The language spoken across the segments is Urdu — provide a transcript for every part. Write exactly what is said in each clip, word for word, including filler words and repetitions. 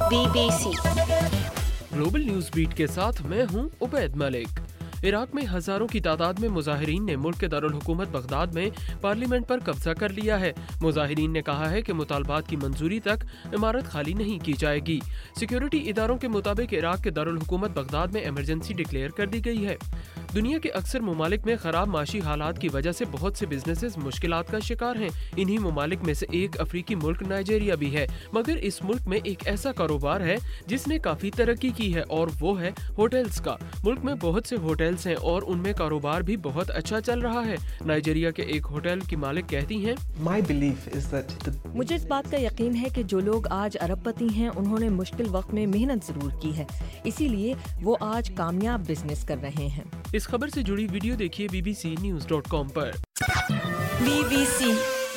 Be B C global news beat کے ساتھ میں ہوں عبید ملک۔ عراق میں ہزاروں کی تعداد میں مظاہرین نے ملک کے دارالحکومت بغداد میں پارلیمنٹ پر قبضہ کر لیا ہے۔ مظاہرین نے کہا ہے کہ مطالبات کی منظوری تک عمارت خالی نہیں کی جائے گی۔ سیکیورٹی اداروں کے مطابق عراق کے دارالحکومت بغداد میں ایمرجنسی ڈکلیئر کر دی گئی ہے۔ دنیا کے اکثر ممالک میں خراب معاشی حالات کی وجہ سے بہت سے بزنسز مشکلات کا شکار ہیں۔ انہی ممالک میں سے ایک افریقی ملک نائجیریا بھی ہے، مگر اس ملک میں ایک ایسا کاروبار ہے جس نے کافی ترقی کی ہے اور وہ ہے ہوٹلز کا۔ ملک میں بہت سے ہوٹلز ہیں اور ان میں کاروبار بھی بہت اچھا چل رہا ہے۔ نائجیریا کے ایک ہوٹل کی مالک کہتی ہیں، مجھے اس بات کا یقین ہے کہ جو لوگ آج ارب پتی ہیں انہوں نے مشکل وقت میں محنت ضرور کی ہے، اسی لیے وہ آج کامیاب بزنس کر رہے ہیں۔ اس خبر سے جڑی ویڈیو دیکھیے B B C news dot com پر۔ بی بی سی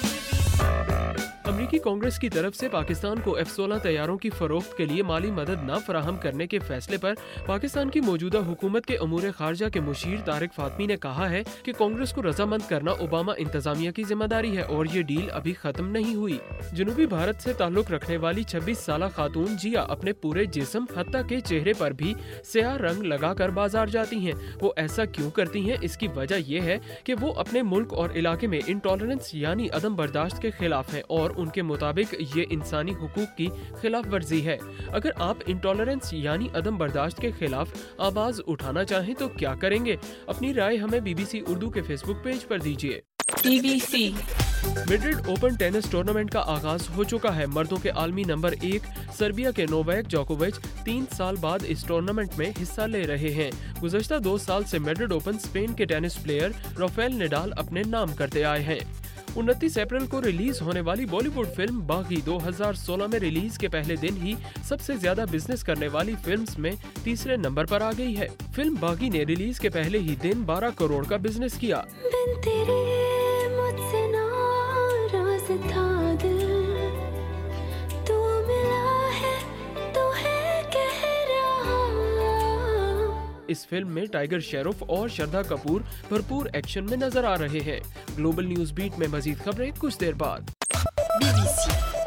امریکی کانگریس کی طرف سے پاکستان کو ایف سولہ طیاروں کی فروخت کے لیے مالی مدد نہ فراہم کرنے کے فیصلے پر پاکستان کی موجودہ حکومت کے امور خارجہ کے مشیر طارق فاطمی نے کہا ہے کہ کانگریس کو رضامند کرنا اوباما انتظامیہ کی ذمہ داری ہے اور یہ ڈیل ابھی ختم نہیں ہوئی۔ جنوبی بھارت سے تعلق رکھنے والی چھبیس سالہ خاتون جیا اپنے پورے جسم حتیٰ کہ چہرے پر بھی سیاہ رنگ لگا کر بازار جاتی ہیں۔ وہ ایسا کیوں کرتی ہیں؟ اس کی وجہ یہ ہے کہ وہ اپنے ملک اور علاقے میں انٹالرنس یعنی عدم برداشت کے خلاف ہیں اور ان کے مطابق یہ انسانی حقوق کی خلاف ورزی ہے۔ اگر آپ انٹالرنس یعنی عدم برداشت کے خلاف آواز اٹھانا چاہیں تو کیا کریں گے؟ اپنی رائے ہمیں بی بی سی اردو کے فیس بک پیج پر دیجیے۔ B B C Madrid Open tennis tournament کا آغاز ہو چکا ہے۔ مردوں کے عالمی نمبر ایک سربیا کے نوواک جوکووچ تین سال بعد اس ٹورنامنٹ میں حصہ لے رہے ہیں۔ گزشتہ دو سال سے میڈرڈ اوپن اسپین کے ٹینس پلیئر رافیل نڈال اپنے نام کرتے آئے ہیں۔ انتیس اپریل کو ریلیز ہونے والی بالی ووڈ فلم باغی دو ہزار سولہ میں ریلیز کے پہلے دن ہی سب سے زیادہ بزنس کرنے والی فلمز میں تیسرے نمبر پر آ گئی ہے۔ فلم باغی نے ریلیز کے پہلے ہی دن بارہ کروڑ کا بزنس کیا۔ اس فلم میں ٹائیگر شیروف اور شردھا کپور بھرپور ایکشن میں نظر آ رہے ہیں۔ گلوبل نیوز بیٹ میں مزید خبریں کچھ دیر بعد۔ Be B C